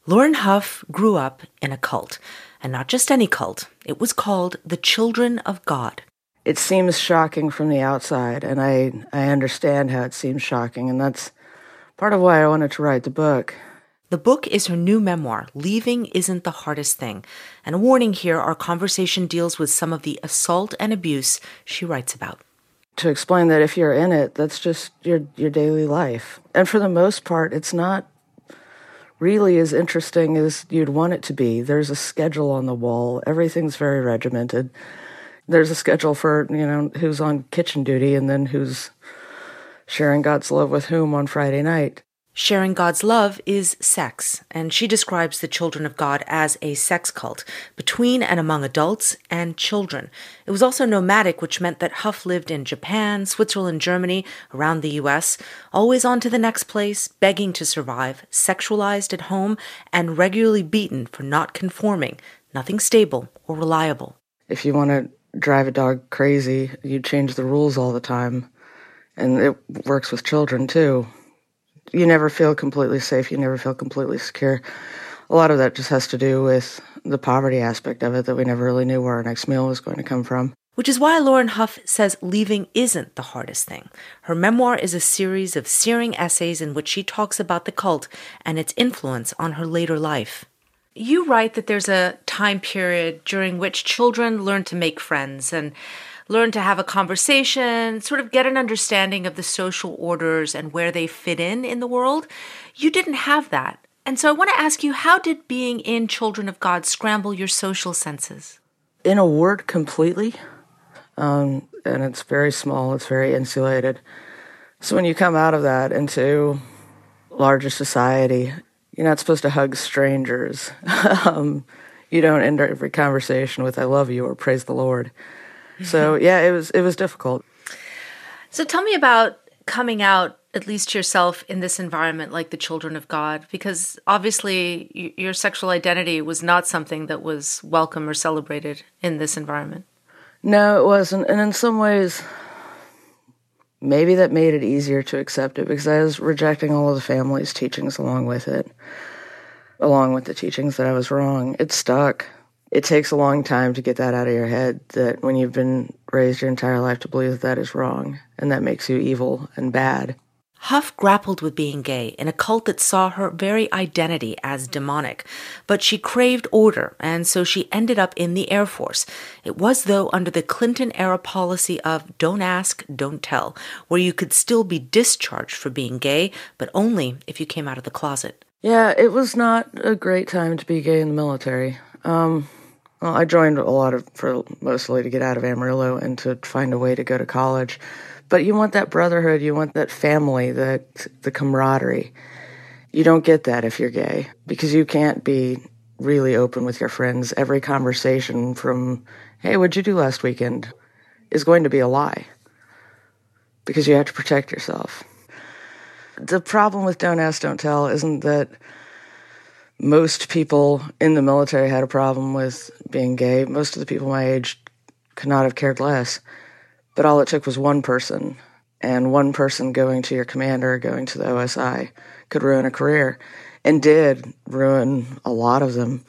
Lauren Huff grew up in a cult, and not just any cult. It was called the Children of God. It seems shocking from the outside, and I understand how it seems shocking, and that's part of why I wanted to write the book. The book is her new memoir, Leaving Isn't the Hardest Thing. And a warning here, our conversation deals with some of the assault and abuse she writes about. To explain that if you're in it, that's just your daily life. And for the most part, it's not really as interesting as you'd want it to be. There's a schedule on the wall. Everything's very regimented. There's a schedule for, who's on kitchen duty and then who's sharing God's love with whom on Friday night. Sharing God's love is sex, and she describes the Children of God as a sex cult between and among adults and children. It was also nomadic, which meant that Huff lived in Japan, Switzerland, Germany, around the U.S., always on to the next place, begging to survive, sexualized at home, and regularly beaten for not conforming, nothing stable or reliable. If you want to drive a dog crazy, you change the rules all the time, and it works with children, too. You never feel completely safe. You never feel completely secure. A lot of that just has to do with the poverty aspect of it, that we never really knew where our next meal was going to come from. Which is why Lauren Huff says leaving isn't the hardest thing. Her memoir is a series of searing essays in which she talks about the cult and its influence on her later life. You write that there's a time period during which children learn to make friends and learn to have a conversation, sort of get an understanding of the social orders and where they fit in the world. You didn't have that. And so I want to ask you, how did being in Children of God scramble your social senses? In a word, completely. And it's very small, it's very insulated. So when you come out of that into larger society, you're not supposed to hug strangers. You don't end every conversation with "I love you" or "Praise the Lord." So yeah, it was difficult. So tell me about coming out, at least to yourself, in this environment like the Children of God, because obviously your sexual identity was not something that was welcome or celebrated in this environment. No, it wasn't. And in some ways, maybe that made it easier to accept it because I was rejecting all of the family's teachings along with it, along with the teachings that I was wrong. It stuck. It takes a long time to get that out of your head, that when you've been raised your entire life to believe that that is wrong, and that makes you evil and bad. Huff grappled with being gay in a cult that saw her very identity as demonic, but she craved order, and so she ended up in the Air Force. It was, though, under the Clinton-era policy of don't ask, don't tell, where you could still be discharged for being gay, but only if you came out of the closet. Yeah, it was not a great time to be gay in the military. Well, I joined mostly to get out of Amarillo and to find a way to go to college. But you want that brotherhood, you want that family, the camaraderie. You don't get that if you're gay, because you can't be really open with your friends. Every conversation from, "Hey, what'd you do last weekend?" is going to be a lie, because you have to protect yourself. The problem with don't ask, don't tell isn't that most people in the military had a problem with being gay. Most of the people my age could not have cared less. But all it took was one person, and one person going to your commander, going to the OSI, could ruin a career, and did ruin a lot of them.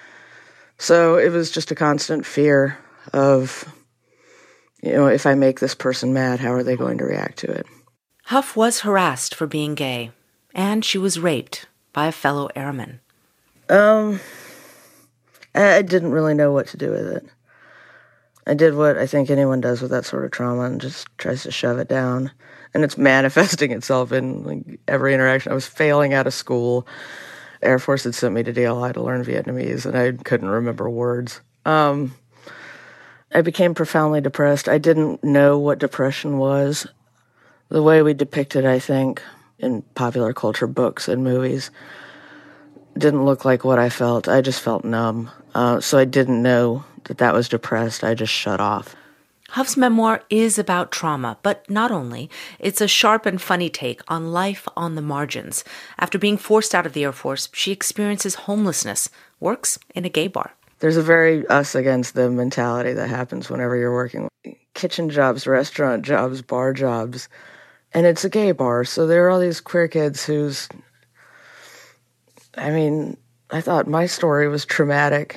So it was just a constant fear of, if I make this person mad, how are they going to react to it? Huff was harassed for being gay, and she was raped by a fellow airman. I didn't really know what to do with it. I did what I think anyone does with that sort of trauma and just tries to shove it down. And it's manifesting itself in every interaction. I was failing out of school. Air Force had sent me to DLI to learn Vietnamese, and I couldn't remember words. I became profoundly depressed. I didn't know what depression was. The way we depict it, I think, in popular culture books and movies, didn't look like what I felt. I just felt numb. So I didn't know that was depressed. I just shut off. Huff's memoir is about trauma, but not only. It's a sharp and funny take on life on the margins. After being forced out of the Air Force, she experiences homelessness, works in a gay bar. There's a very us against them mentality that happens whenever you're working kitchen jobs, restaurant jobs, bar jobs, and it's a gay bar. So there are all these queer kids I thought my story was traumatic.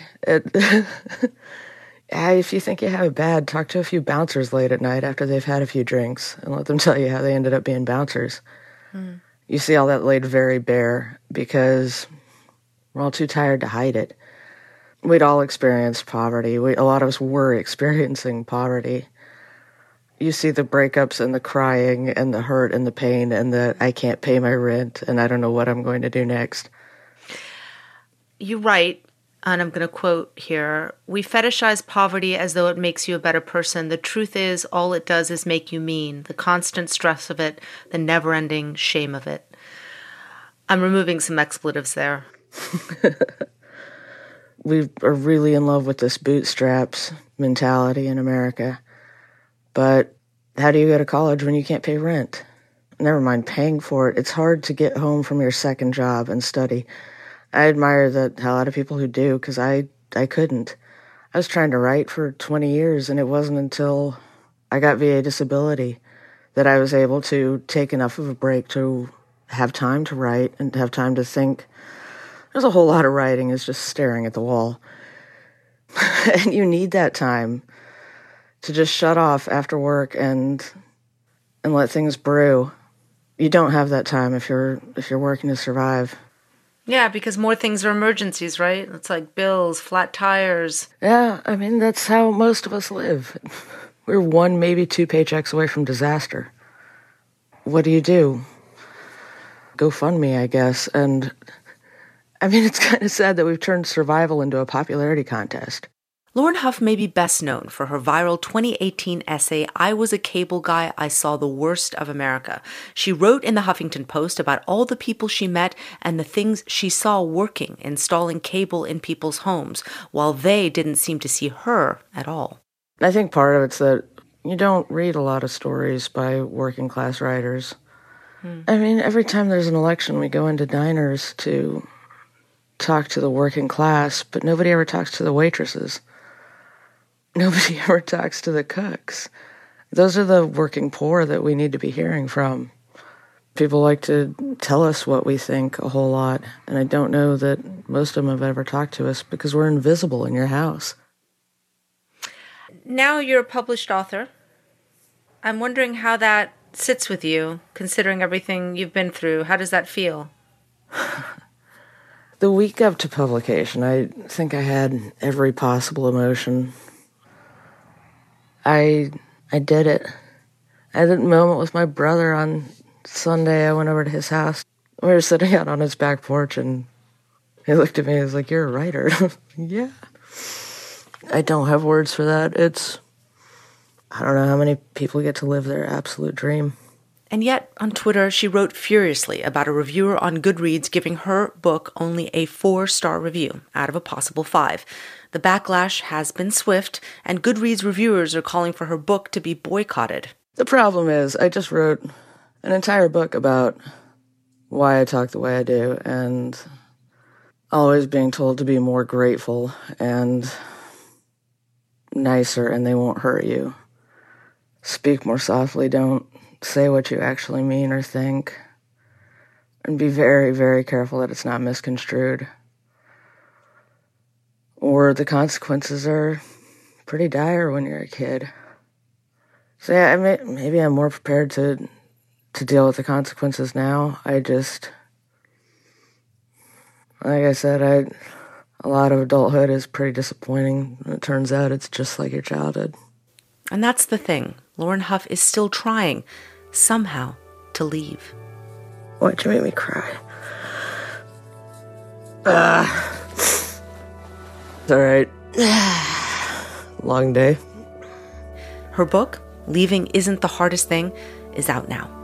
If you think you have it bad, talk to a few bouncers late at night after they've had a few drinks and let them tell you how they ended up being bouncers. You see all that laid very bare because we're all too tired to hide it. We'd all experienced poverty. A lot of us were experiencing poverty. You see the breakups and the crying and the hurt and the pain and the I can't pay my rent and I don't know what I'm going to do next. You write, and I'm going to quote here, "We fetishize poverty as though it makes you a better person. The truth is, all it does is make you mean. The constant stress of it, the never-ending shame of it." I'm removing some expletives there. We are really in love with this bootstraps mentality in America. But how do you go to college when you can't pay rent? Never mind paying for it. It's hard to get home from your second job and study. I admire the hell out of people who do, because I couldn't. I was trying to write for 20 years, and it wasn't until I got VA disability that I was able to take enough of a break to have time to write and have time to think. There's a whole lot of writing is just staring at the wall. And you need that time to just shut off after work and let things brew. You don't have that time if you're working to survive. Yeah, because more things are emergencies, right? It's like bills, flat tires. Yeah, I mean, that's how most of us live. We're 1, maybe 2 paychecks away from disaster. What do? GoFundMe, I guess. And I mean, it's kind of sad that we've turned survival into a popularity contest. Lauren Huff may be best known for her viral 2018 essay, "I Was a Cable Guy, I Saw the Worst of America." She wrote in the Huffington Post about all the people she met and the things she saw working, installing cable in people's homes, while they didn't seem to see her at all. I think part of it's that you don't read a lot of stories by working class writers. I mean, every time there's an election, we go into diners to talk to the working class, but nobody ever talks to the waitresses. Nobody ever talks to the cooks. Those are the working poor that we need to be hearing from. People like to tell us what we think a whole lot, and I don't know that most of them have ever talked to us because we're invisible in your house. Now you're a published author. I'm wondering how that sits with you, considering everything you've been through. How does that feel? The week up to publication, I think I had every possible emotion. I did it. I had that moment with my brother on Sunday. I went over to his house. We were sitting out on his back porch, and he looked at me and was like, "You're a writer." Yeah. I don't have words for that. I don't know how many people get to live their absolute dream. And yet, on Twitter, she wrote furiously about a reviewer on Goodreads giving her book only a 4-star review out of a possible 5. The backlash has been swift, and Goodreads reviewers are calling for her book to be boycotted. The problem is, I just wrote an entire book about why I talk the way I do, and always being told to be more grateful and nicer, and they won't hurt you. Speak more softly, don't say what you actually mean or think, and be very, very careful that it's not misconstrued, or the consequences are pretty dire when you're a kid. So yeah, maybe I'm more prepared to deal with the consequences now. Like I said, a lot of adulthood is pretty disappointing. It turns out it's just like your childhood. And that's the thing. Lauren Huff is still trying, somehow, to leave. Why'd you make me cry? It's all right. Long day. Her book, Leaving Isn't the Hardest Thing, is out now.